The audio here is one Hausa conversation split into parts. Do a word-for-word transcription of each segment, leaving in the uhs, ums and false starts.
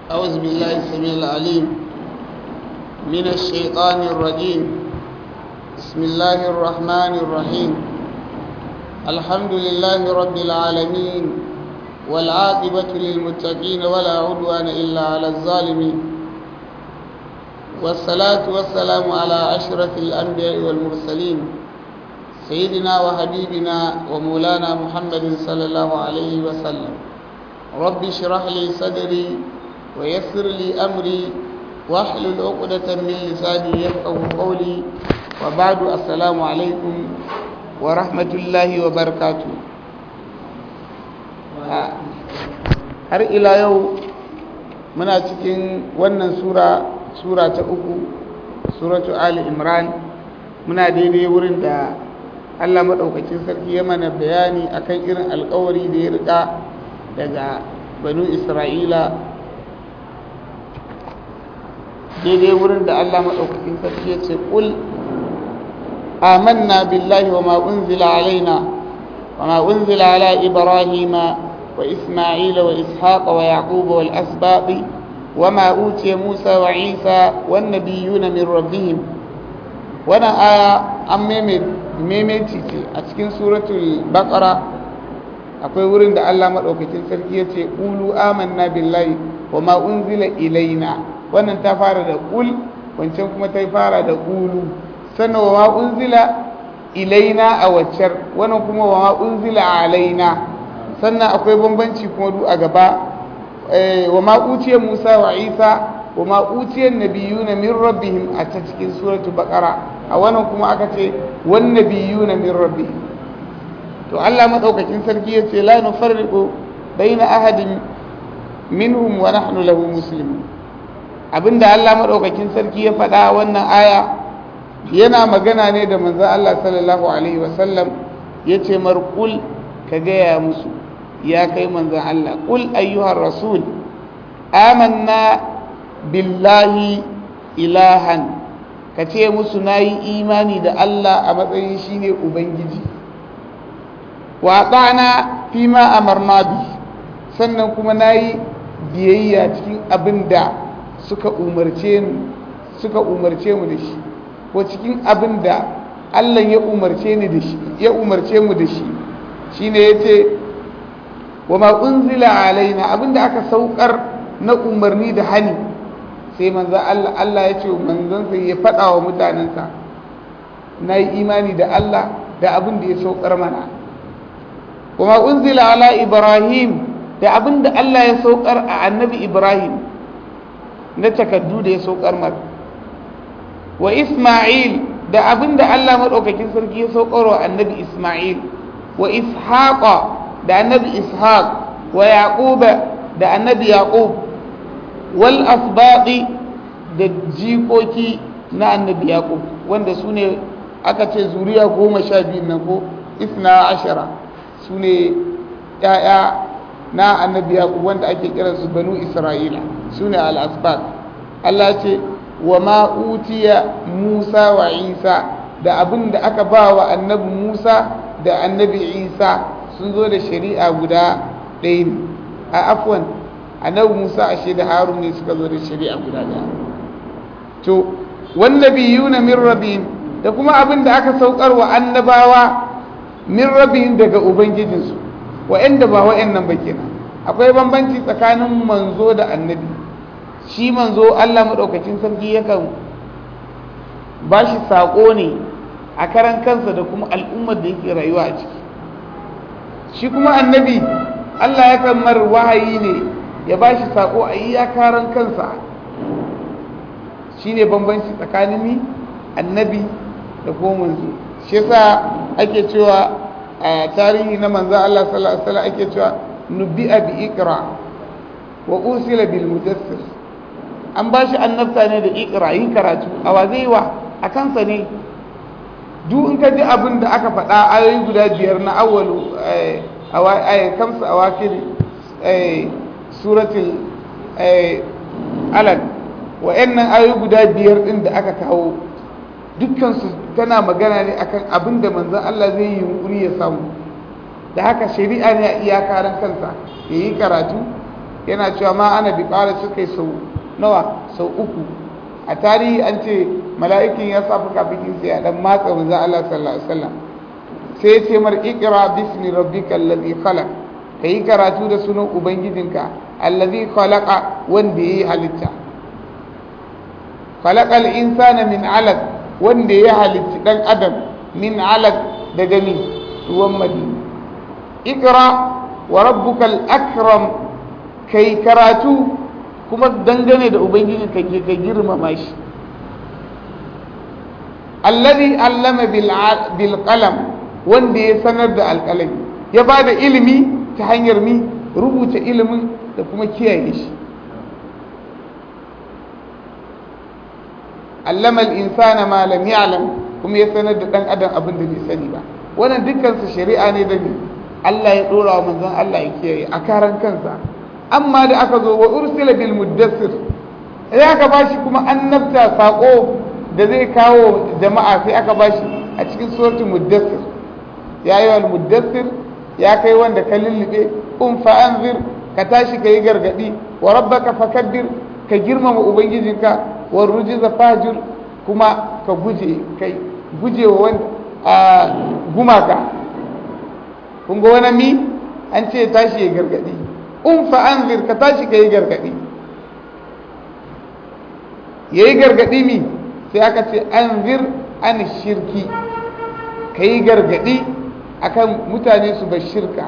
أعوذ بالله السميع العليم من الشيطان الرجيم. بسم الله الرحمن الرحيم. الحمد لله رب العالمين، والعاقبة للمتقين ولا عدوان إلا على الظالمين، والصلاة والسلام على أشرف الأنبياء والمرسلين سيدنا وحبيبنا ومولانا محمد صلى الله عليه وسلم. رب اشرح لي صدري ويسر لي أمري واحلل عقدة من لساني يفقهوا قولي، وبعد السلام عليكم ورحمة الله وبركاته. har ila yau muna cikin wannan sura sura ta uku, suratu Ali Imran. Muna daidai wurin da Allah maɗaukakin sarki ya mana bayani akan irin alƙawari da ya riƙa daga banu Isra'ila, daidai wurin da Allah maɗaukakin sarki ya ce ƙul amanna billahi wa ma unzila alaina wa ma unzila ala ibrahima wa isma'ila wa ishaqa wa yaquba wal asbaqi wa ma utiya musa wa isa wan nabiyuna min rabbihim. wannan aya an memeci ce a cikin suratul baqara. akwai wurin da Allah maɗaukakin sarki ya ce ƙulu amanna billahi wa ma unzila ilaina. wannan ta fara da ƙul, wancan kuma ta fara da ƙulu. sannan wa ma unzila ilaina a waccar, wannan kuma wa ma unzila alaina. sannan akwai bambanci kuma du a gaba, wa ma uciye musa wa isa wa ma uciye nabiyuna min rabbihim a ta cikin suratul baqara. a wannan kuma aka ce wan nabiyuna min rabbihim. to Allah madaukakin sarki yace la nufarriqu baina ahadin minhum wa nahnu lahu muslimun. abinda Allah madaukakin sarki ya faɗa wannan aya yana magana ne da manzon Allah sallallahu alaihi wasallam. yace marqul ka gaya musu ya kai manzon Allah, qul ayyuhar rasul amanna billahi ilahan, ka ce musu nayi imani da Allah a matsayin shine ubangiji, wa ta'ana fi ma amarna bi, sannan kuma nayi biyayya cikin abinda suka umarce mu suka umarce mu da shi, ko cikin abinda Allah ya umarce ni da shi ya umarce mu da shi shine yace wa ma unzila alaina, abinda aka saukar na umarni da hani. sai manzo Allah Allah yace manzon sai ya fada wa mutanansa nayi imani da Allah da abinda ya saukar mana. kuma unzila ala ibrahim, da abinda Allah ya saukar a annabi ibrahim na takaddu da ya saukar mar. wa isma'il, da abinda Allah madaukakin sarki ya saukar wa annabi isma'il. wa ishaqa, da annabi ishaq. wa yaquba, da annabi yaqub. wal asbaqi, da jikoki na annabi yaqub, wanda sune aka ce zuriya goma sha biyu nan ko isna ashara, su ne ‘ya'ya na annabi yaƙub wanda ake kiransu banu isra'ila, su ne al'asbaq. Allah ce wa ma'utiya musa wa isa, da abin da aka ba wa annabi musa da annabi isa sun zo da shari'a guda ɗaya ne. a afwan annabi musa ashe da harun ne suka zo da shari'a guda ɗaya. to wannabiyuna min rabbihim, da kuma abin da aka saukar wa annabawa min rabin daga ubangijinsu, wa'anda ba wa'annan ba kenan. akwai bambanci tsakanin manzo da annabi. shi manzo Allah madaukakin sarki yakan ba shi sako ne a karan kansa da kuma al'ummar da yake rayuwa a ciki. shi kuma annabi Allah yakan mar wahayi ne ya ba shi sako a iya karan kansa. shine bambanci tsakanin annabi da kuma manzo. shi yasa ake cewa a tarihi na manzo Allah sallallahu alaihi wasallam ake cewa nubi'a bi iqra wa ursila bil mudaththir. an bashi annabta ne da iqra, yin karatu. a wa zai wa a kansa ne. duk in ka ji abin da aka faɗa ayoyi guda biyar na awwalu ay kamsa awakir suratul alaq, wa'annan ayoyi guda biyar din da aka kawo dukkansu tana magana ne akan abin da manzon Allah zai yi yunkuri ya samu. da haka shari'a ne a iyakaran kansa ya yi karatu yana cewa ma ana bi ƙara suka yi sau nawa sau uku a tarihi an ce mala'ikin ya sa fuka bikin sai ya dan matsa manzo Allah sallallahu alaihi wasallam sai ya ce mar iqra bismi rabbikal ladhi khalaq kai karatu da sunan ubangijinka allazi khalaqa wanda yayi halitta khalaqal insana min 'alaq wanda ya halitta dan adam min 'alaq daga ni ruwan madi iqra wa rabbukal akram kai karatu kuma dangane da ubangiji ka ka girmama shi allazi allama bil qalam wanda ya sanar da alqalami ya bada ilimi ta hanyar mi rubuta ilimin da kuma kiyaye shi allama al-insana ma lam ya'lam kuma ya sanar da dan adam abin da bai sani ba wannan dukkan su shari'a ne da ni Allah ya dora wa manzon Allah ya kiyaye a karan kansa amma da aka zo wa ursila bil muddassir sai aka bashi kuma annabta sako da zai kawo jama'a sai aka bashi a cikin suratul muddassir ya ayyuhal muddassir ya kai wanda ka lullube um fa anzir ka tashi kai gargadi wa rabbaka fakabbir ka girmama ubangijinka wa rujiza fajir kuma ka guje kai guje wa wanda a gumaka kun ga wani mi an ce tashi ya gargadi um fa anzir ka tashi kai gargadi yayi gargadi mi sai aka ce anzir an shirki kai gargadi akan mutane su bashirka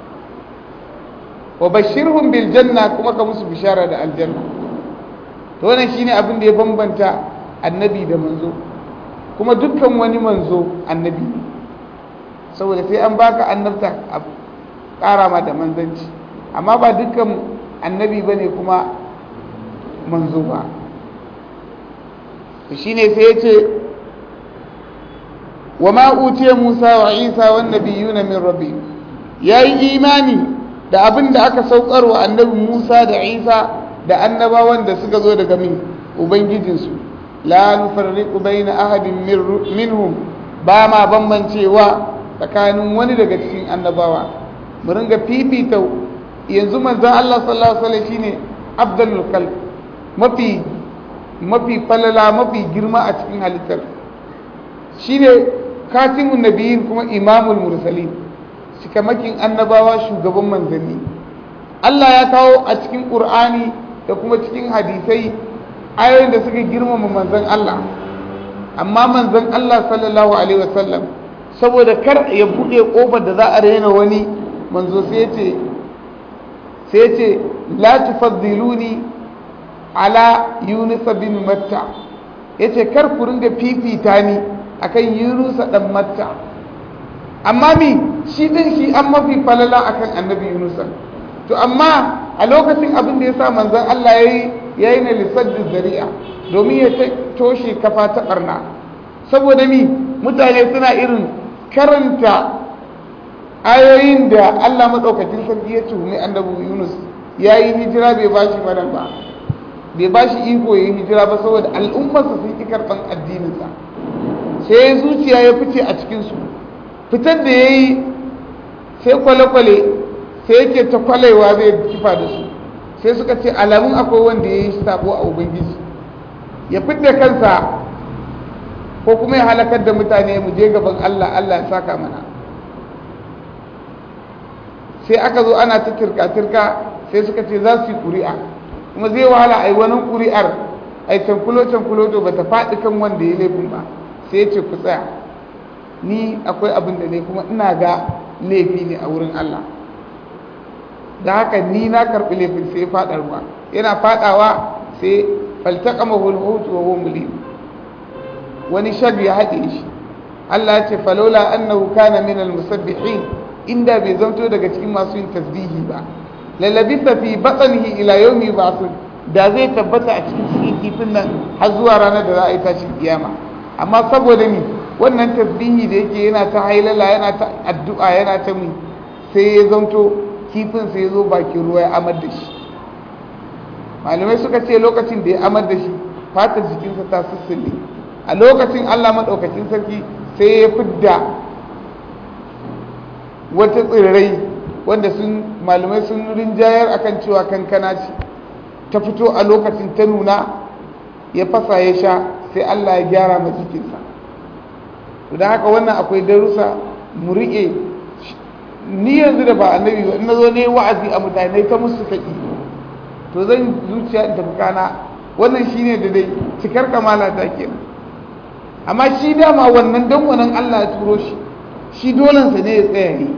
wa bashirhum bil janna kuma ka musu bishara da aljanna to wannan shine abin da ya bambanta annabi da manzo kuma dukkan wani manzo annabi saboda sai an baka annabta a ƙara ma da manzanci amma ba dukkan annabi bane kuma manzo ba shine sai ya ce wa ma utiya Musa wa Isa wan nabiyuna min rabbi yayi imani da abin da aka saukar wa annabi Musa da Isa da annabawan da suka zo daga min ubangijinsu la nufarriqu baina ahadin minhum ba ma bambancewa tsakanin wani daga cikin annabawa mu ringa fifita yanzu manzon Allah sallallahu alaihi wasallam shine abdul khalq mafi mafi falala mafi girma a cikin halittar shine katimun nabiyyin kuma imamul mursalin shikamakin annabawa shugaban manzanni Allah ya kawo a cikin Qur'ani da kuma cikin hadisai ayoyin da suka girmama manzon Allah amma manzon Allah sallallahu alaihi wasallam saboda kar ya bude kofar da za a rena wani manzo sai yace sai yace la tufaddiluni ala Yunus bin Matta yace kar ku ringa fifita ni akan Yunus dan Matta amma mi shi din shi an mafi falala akan annabi Yunus to amma a lokacin abin da yasa manzon Allah yayi yayi ne lisaddi zari'a domin ya toshe kafa ta barna saboda mi mutane suna irin karanta ayoyin da Allah madaukakin sarki ya tuhumi annabi Yunus yayi hijira bai bashi madan ba bai bashi iko yayi hijira ba saboda al'ummarsa sun ki karban addininsa sai zuciya ya fice a cikin su fitar da yayi sai kwale-kwale sai yake ta kwalewa zai kifa da su sai suka ce alamun akwai wanda yayi sabo a ubangiji ya fitar kansa ko kuma ya halakar da mutane mu je gaban Allah Allah ya saka mana sai aka zo ana ta turka-turka sai suka ce za su yi ƙuri'a kuma zai wahala a yi wani ƙuri'ar a yi cankulo-cankulo to ba ta faɗi kan wanda ya laifin ba sai ya ce ku tsaya ni akwai abin da ne kuma ina ga laifi ne a wurin Allah da haka ni na karɓi laifin sai ya faɗa ruwa yana faɗawa sai faltaƙama hulhutu wa wumuli wani shag ya haɗe shi Allah ya ce falola annahu kana min al-musabbihin inda bai zanto daga cikin masu yin tasbihi ba lalabisa fi batsanihi ila yawmi ba'thun da zai tabbata a cikin cikin kifin nan har zuwa ranar da za a yi tashin kiyama amma saboda ni wannan tasbihi da yake yana ta hailala yana ta addu'a yana ta mi sai ya zanto kifin sai ya zo bakin ruwa ya amar da shi malamai suka ce lokacin da ya amar da shi fatar jikinsa ta sussulle a lokacin Allah madaukakin sarki sai ya fidda wata tsirrai wanda sun malamai sun rinjayar akan cewa kankana ce ta fito a lokacin ta nuna ya fasa ya sha sai Allah ya gyara ma jikinsa. To da haka wannan akwai darussa mu riƙe. Ni yanzu da ba annabi ba, ina zo ne wa'azi a mutane ta musu saki, to zan zuciya in tafi kana, wannan shine da dai cikar kamala ta kenan. Amma shi dama wannan dan wannan Allah ya turo shi, shi dolensa ne ya tsaya ne.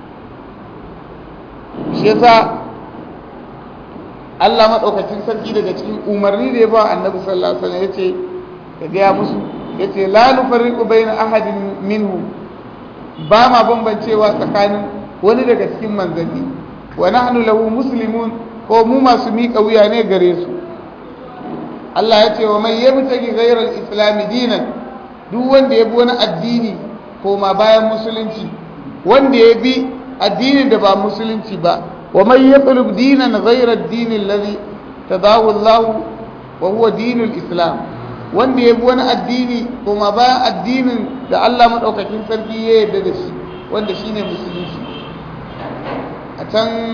Shi yasa Allah maɗaukacin sarki daga cikin umarni da ya ba annabi sallallahu alaihi wasallam yace ka gaya musu, yace la nufarriqu baina ahadin minhu, ba ma bambancewa tsakanin wani daga cikin manzanni, wa nahnu lahu muslimun, ko mu masu miƙa wuya ne gare su. Allah yace wa man yabtaghi ghayra al-islam dinan, duk wanda ya bi wani addini ko ma bayan musulunci, wanda ya bi addinin da ba musulunci ba, wa man yatlub dinan ghayra ad-din alladhi tadahu Allah wa huwa dinul islam, wanda ya bi wani addini ko ma bayan addinin da Allah madaukakin sarki ya yarda da shi, wanda shine musulunci. A can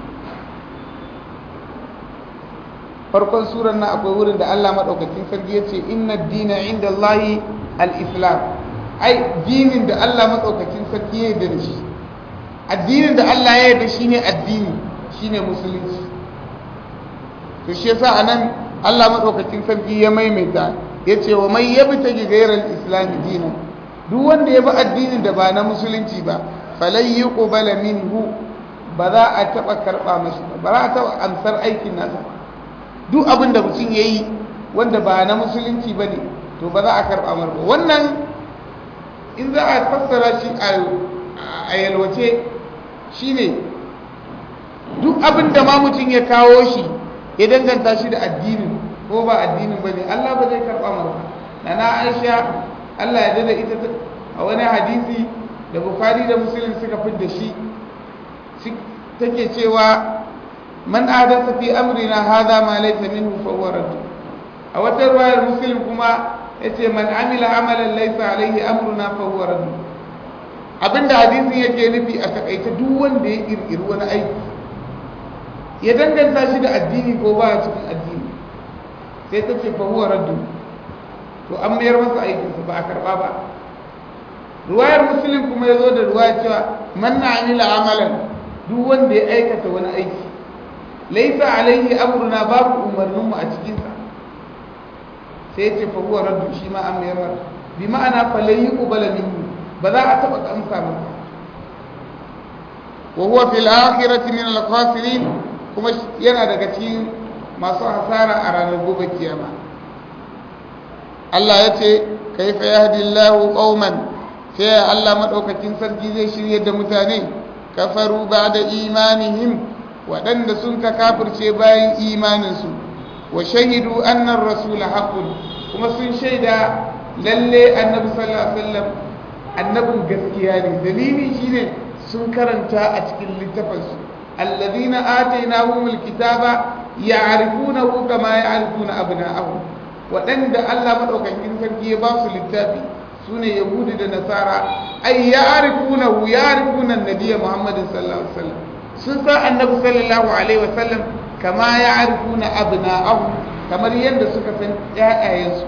farkon surar nan akwai wurin da Allah madaukakin sarki ya ce inna ad-dina inda Allahi al-islam, ai dinin da Allah madaukakin sarki ya yarda da shi, addinin da Allah ya yarda shine addini, shine musulunci. To shi yasa anan Allah madaukakin sarki ya maimaita yace wa man yabtaji ghayra al-islam dinan, duk wanda ya bi addinin da ba na musulunci ba, falan yuqbala minhu, ba za a taba karba mashi ba, ba za a taba amsar aikin nasa. Duk abin da mutum yayi wanda ba na musulunci bane, to ba za a karba mar ba. Wannan in za a fassara shi a yalwace shine duk abin da ma mutum ya kawo shi ya danganta shi da addinin ko ba addinin bane, Allah ba zai karba mar ba. Nana Aisha Allah ya dada ita a wani hadisi da Bukhari da Muslim suka fidda shi, take cewa man adatha fi amrina hadha ma laysa minhu fa huwa radd. A wata riwayar Muslim kuma yace man amila amalan laysa alayhi amruna fa huwa radd. Abinda hadisin yake nufi a takaice, duk wanda ya kirkiri wani aiki ya danganta shi da addini ko ba cikin addini, sai ta ce fa huwa radd, to an mayar masa aikinsa ba a karba ba. Ruwayar Muslim kuma ya zo da ruwaya cewa man amila amalan, duk wanda ya aikata wani aiki laisa alaihi amruna, babu umarninmu a cikinsa, sai ya ce fa huwa raddu, shi ma an mayar masa. Bi ma'ana fa la yuqbala minhu, ba za a taba amsa masa. Wa huwa fil akhirati min al khasirin, kuma yana daga cikin masu hasara a ranar gobe kiyama. Allah ya ce kaifa yahdillahu qauman, sai Allah madaukakin sarki zai shirye da mutane kafaru ba'da imanihim, waɗanda sun ka kafirce bayan imaninsu, wa shahidu annar rasul haqqun, kuma sun shaida lalle annabi sallallahu alaihi wasallam annabin gaskiya ne. Dalili shine sun karanta a cikin littafinsu, alladhina atainahumul kitaba ya'rifunahu kama ya'rifuna abna'ahum, waɗanda Allah madaukakin sarki ya ba su littafi sune yahudi da nasara, ay ya'rifunahu ya'rifuna an-nabiyya muhammadin sallallahu alaihi wasallam, sun san annabi sallallahu alaihi wasallam kama ya'rifuna abna'ahum, kamar yadda suka san ƴaƴayensu.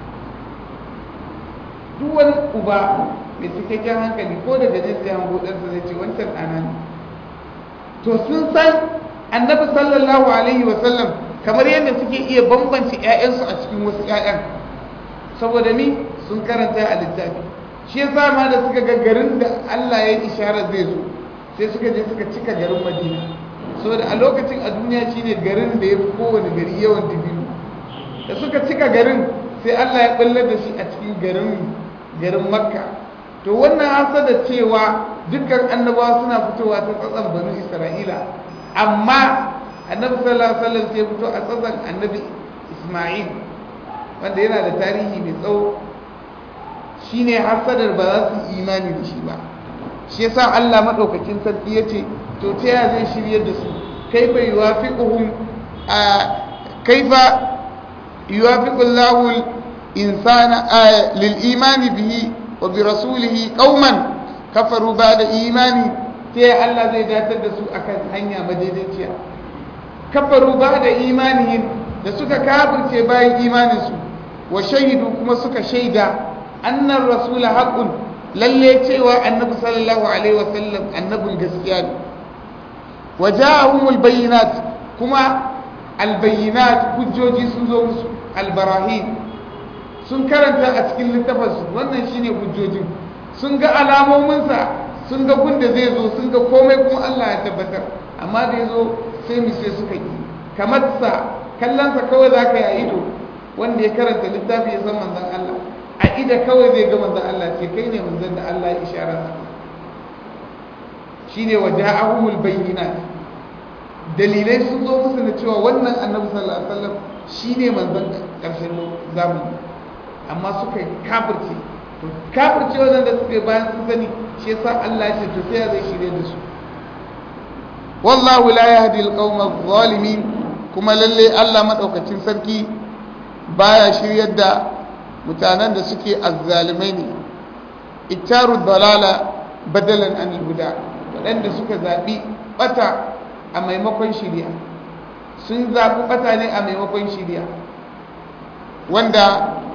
Duk wani uba mai cikakken hankali ko daga jinsi hango ɗansa zai ce wancan ɗana ne. To sun san annabi sallallahu alaihi wasallam kamar yadda suke iya bambance ƴaƴansu a cikin wasu ƴaƴan, saboda ni sun karanta a littafi. Shi yasa ma da suka ga garin da Allah ya yi isharar zai zo, sai suka je suka cika garin Madina, saboda a lokacin a duniya shine garin da ya fi kowane gari yawan dibino. Da suka cika garin sai Allah ya ballar da shi a cikin garin garin Makka. To wannan hasada cewa dukkan annabawa suna fitowa ta tsatsan banu Isra'ila, amma annabi sallallahu alaihi wasallam sai fito a tsatsan annabi Isma'il, wanda yana da tarihi mai tsawo, shine hasadar ba za su imani da shi ba. Shi yasa Allah madaukakin sarki yace to ta ya zai shiryar da su, kaifa yuwafiquhum a kaifa yuwafiqu Allahu al-insana lil imani bihi wa bi rasulihi qauman kafaru ba'da imani sai Allah zai datar da su akan hanya madaidaiciya. Kafaru ba da imanihim, da suka kafirce bayan imaninsu, wa shahidu kuma suka shaida annar rasula haqqun, lalle cewa annabi sallallahu alaihi wasallam annabin gaskiya ne. Wa ja'ahumul bayyinat, kuma albayyinat hujjoji sun zo musu, albarahim sun karanta a cikin littafinsu, wannan shine hujjojin, sun ga alamominsa, sun ga gunda zai zo, sun ga komai kuma Allah ya tabbatar, amma da ya zo sai mu sai suka yi kamar sa kallonsa kawai za ka yi a ido, wanda ya karanta littafi ya san manzan Allah a ida kawai zai ga manzan Allah ce kai ne manzan da Allah ya ishara shi ne wa ja'ahumul bayyinat, dalilai sun zo musu da cewa wannan annabi sallallahu alaihi wasallam shine manzan ƙarshen zamani, amma suka kafirce to kafirce wannan da suka bayan sun sani shi yasa Allah ya ce to sai zai shirye da su. Wallahu la yahdi alqawma adh-dhalimin, kuma lalle Allah madaukakin sarki baya shiryar da mutanen da suke azzalimai ne. Ittaru dalala badalan an huda, wadanda suka zabi bata a maimakon shiriya, sun zabi bata ne a maimakon shiriya, wanda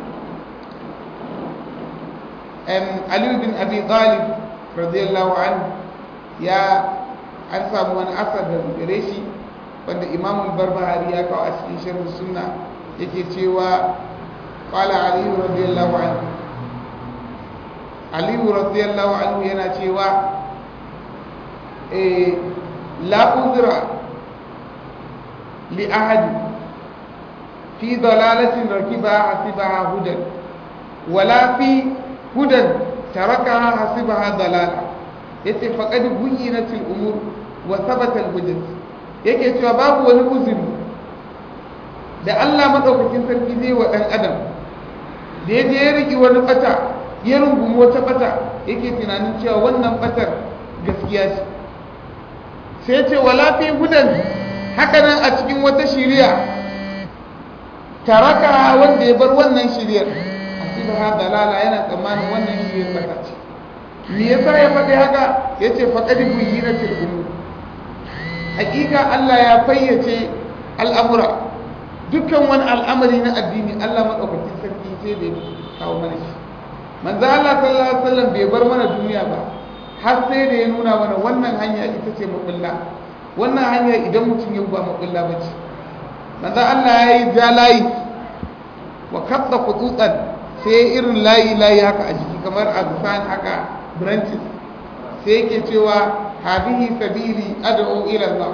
Ali bin Abi Talib radiyallahu anhu ya an samu wani asar da gare shi wanda Imam al-Barbahari ya kawo a cikin sharh sunna, yake cewa qala Ali radiyallahu anhu, Ali radiyallahu anhu yana cewa eh la udra li ahad fi dalalatin rakibaha hasibaha hudan wala fi hudan tarakaha hasibaha dalala, yace faqad buyyinatil umur wa thabata al-hujjat, yake cewa babu wani uzuri da Allah madaukakin sarki zai wa dan adam da yaje ya riki wani bata ya rungumi wata bata yake tunanin cewa wannan batar gaskiya ce, sai ce wala fi hudan, haka nan a cikin wata shiriya taraka wanda ya bar wannan shiriyar asibaha dalala, yana tsammanin wannan shiriyar bata ce. Me yasa ya faɗi haka? yace faqad buyyinatil umur, hakika Allah ya fayyace al'amura, dukkan wani al'amari na addini Allah madaukakin sarki sai da kawo mana shi. Manzo Allah sallallahu alaihi wasallam bai bar mana duniya ba har sai da ya nuna mana wannan hanya ita ce mabulla, wannan hanya idan mutum ya ba mabulla bace. Manzo Allah ya yi ja layi wa kadda qututan, sai irin layi layi haka a jiki kamar azsan haka branches, sai yake cewa hadihi sabili ad'u ila Allah,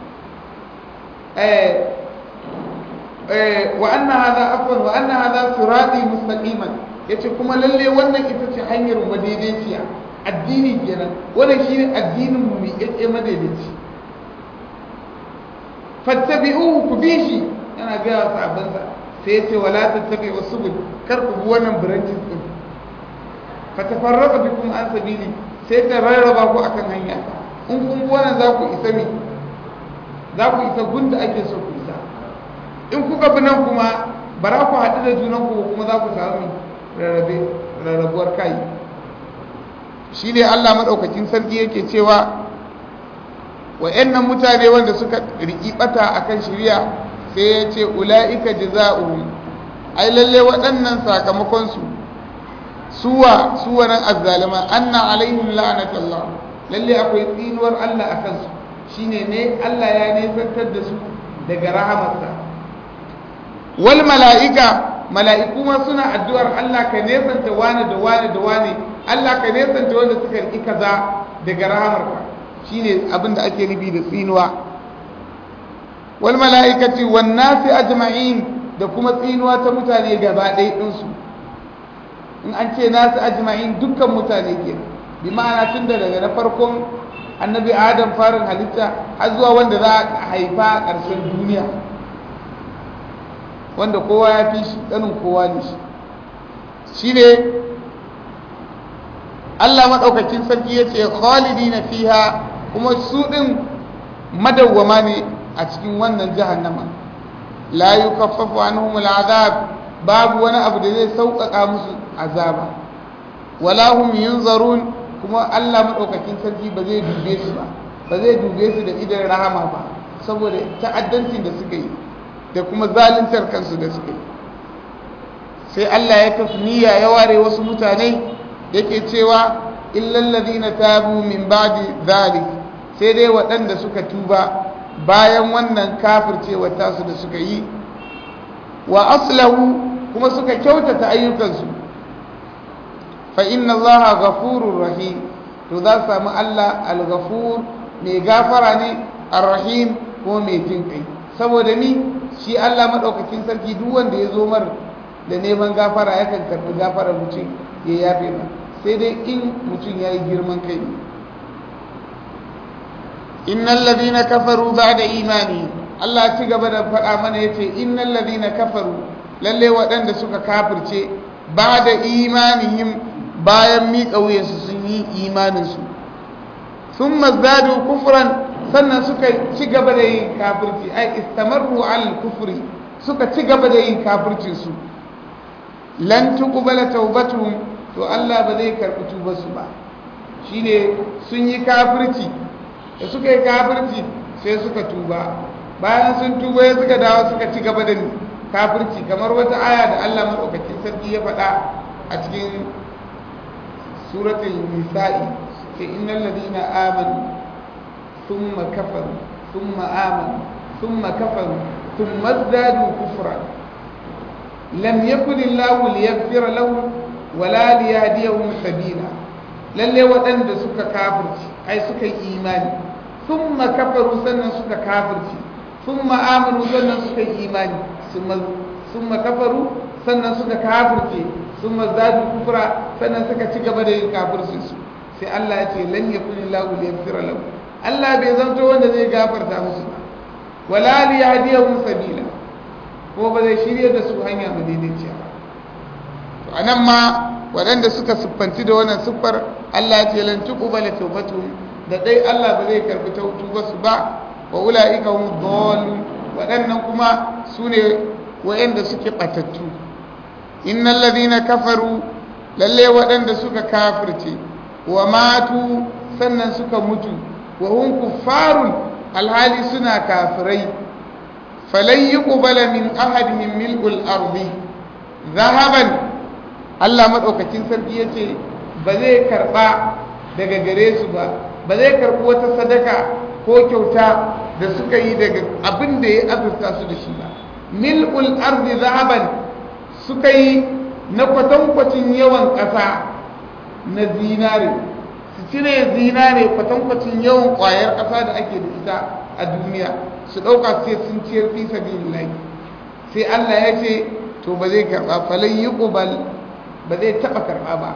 eh eh wa anna hadha afwan wa anna hadha sirati mustaqiman, yace kuma lalle wannan ita ce hanyar madaidaiciya, addini kenan, wannan shine addinin mu mai kake madaidaici. fattabi'uhu, ku bi shi, yana ga sahabbansa, sai yace wala tattabi'u subul, kar ku bi wannan branches din, fatafarraqa bikum an sabili, sai ta rarraba ku akan hanya. In kun wannan za ku isa mi, za ku isa gunda ake so ku isa. In kuka bi nan kuma ba za ku haɗu da junan ku kuma za ku samu rarrabe rarrabuwar kai. Shi ne Allah maɗaukakin sarki yake cewa wa'annan mutane wanda suka riƙi ɓata akan shari'a, sai ya ce ula'ika jaza'uhum, ai lalle waɗannan sakamakonsu suwa suwanan azzalima anna alaihim la'natullah, lalle akwai tsinuwar Allah akan su, shine ne Allah ya nesantar da su daga rahamarsa. Wal mala'ika, mala'iku ma suna addu'ar Allah ka nesanta wani da wani da wani, Allah ka nesanta wanda suka riki kaza daga rahamarka, shine abin da ake nufi da tsinuwa. Wal mala'ikati wan nasi ajma'in, da kuma tsinuwa ta mutane gaba ɗaya ɗinsu. In an ce nasu ajma'in dukkan mutane ke, bi ma'ana tun da daga na farkon annabi Adam farin halitta har zuwa wanda za a haifa a ƙarshen duniya, wanda kowa ya fi shi ɗanin kowa ne shi. Shi ne Allah maɗaukakin sarki ya ce khalidina fiha, kuma su ɗin madawwama ne a cikin wannan jahannama. La yukaffafu anhum al'azab, babu wani abu da zai sauƙaƙa musu azaba, wala hum yunzarun, kuma Allah maɗaukakin sarki ba zai dube su ba ba zai dube su da idan rahama ba saboda ta'addancin da suka yi da kuma zaluntar kansu da suka yi. Sai Allah ya tasniya ya ware wasu mutane yake cewa illal ladina tabu min ba'di zalik, sai dai waɗanda suka tuba bayan wannan kafircewa tasu da suka yi, wa aslahu kuma suka kyautata ayyukansu, fa inna allaha ghafurur rahim, to za su samu Allah al-ghafur mai gafara ne, ar-rahim ko mai jin kai. Saboda ni shi Allah madaukakin sarki duk wanda ya zo mar da neman gafara yakan karbi gafara mutum ya yafe ma, sai dai in mutum ya yi girman kai ne. innal ladina kafaru ba'da imani, Allah ci gaba da faɗa mana yace innal ladina kafaru, lalle waɗanda suka kafirce ba'da imanihim, bayan miƙa wuyansu sun yi imaninsu, thumma zadu kufran, sannan suka ci gaba da yin kafirci, ai istamarru al kufri, suka ci gaba da yin kafircinsu, lan tuqbala tawbatuhum, to Allah ba zai karɓi tubarsu ba. Shine sun yi kafirci, da suka yi kafirci sai suka tuba, bayan sun tuba ya suka dawo suka ci gaba da kafirci, kamar wata aya da Allah madaukakin sarki ya faɗa a cikin suratul nisa'i, ce innal ladina amanu thumma kafaru thumma amanu thumma kafaru thumma zadu kufran lam yakun illahu liyaghfira lahum wala liyahdiyahum sabila. Lalle waɗanda suka kafirci ai suka yi imani, thumma kafaru sannan suka kafirci, thumma amanu sannan suka yi imani, thumma kafaru sannan suka kafirce, thumma zadu kufra sannan suka ci gaba da yin kafircin su, sai Allah ya ce lan yakun illahu liyaghfira lahum, Allah bai zanto wanda zai gafarta musu ba, wala liyahdiyahum sabila, ko ba zai shirye da su hanya madaidaiciya ba. To anan ma waɗanda suka siffanci da wannan siffar, Allah ya ce lan tuqbala tawbatuhum, da dai Allah ba zai karbi tauba su ba, wa ulaika hum dallun, waɗannan kuma sune wayanda suke batattu. Innal ladina kafaru, lalle waɗanda suka kafirce, wa matu sannan suka mutu, wa hum kuffarun alhali suna kafirai, falan yuqbala min ahad min mil'ul ardi zahaban, Allah maɗaukakin sarki ya ce ba zai karɓa daga gare su ba, ba zai karɓi wata sadaka ko kyauta da suka yi daga abin da ya azurta su da shi ba. Mil'ul arzi zahaban suka yi na kwatankwacin yawan ƙasa na zinare, su cire zinare kwatankwacin yawan ƙwayar ƙasa da ake da ita a duniya, su ɗauka sai sun ciyar fi sabilillahi, sai Allah ya ce to ba zai karɓa, falan yuqbal, ba zai taɓa karɓa ba.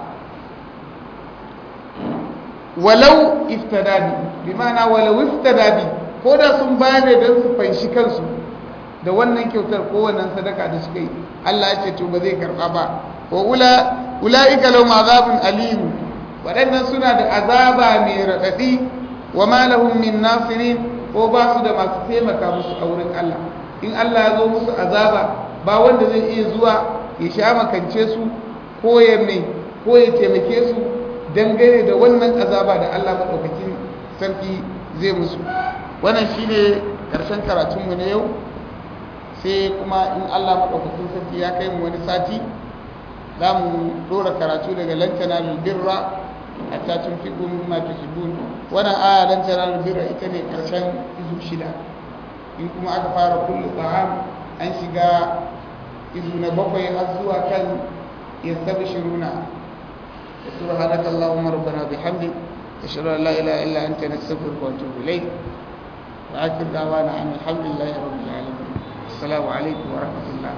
Walau iftadadi, bi ma'ana walau iftadadi, ko da sun bayar da don su fanshi kansu da wannan kyautar ko wannan sadaka da suka yi, Allah ya ce to ba zai karɓa ba. Wa ula ula'ika lahum azabun alim, waɗannan suna da azaba mai raɗaɗi, wa ma lahum min nasirin, ko ba su da masu taimaka musu a wurin Allah. In Allah ya zo musu azaba, ba wanda zai iya zuwa ya sha makance su ko ya mai ko ya taimake su dangane da wannan azaba da Allah maɗaukakin sarki zai musu. Wannan shine ƙarshen karatunmu na yau, sai kuma in Allah maɗaukakin sarki ya kai mu wani sati za mu ɗora karatu daga lan tanalul birra hatta tunfiqu mimma tuhibbun. Wannan aya lan tanalul birra ita ne ƙarshen izu shida, in kuma aka fara kullu ta'am an shiga izu na bakwai har zuwa kan يستبشرون. سبحانك اللهم ربنا بحمدك أشهد أن لا إله إلا أنت نستغفرك ونتوب إليك وآخر دعوانا أن الحمد لله رب العالمين. السلام عليكم ورحمة الله.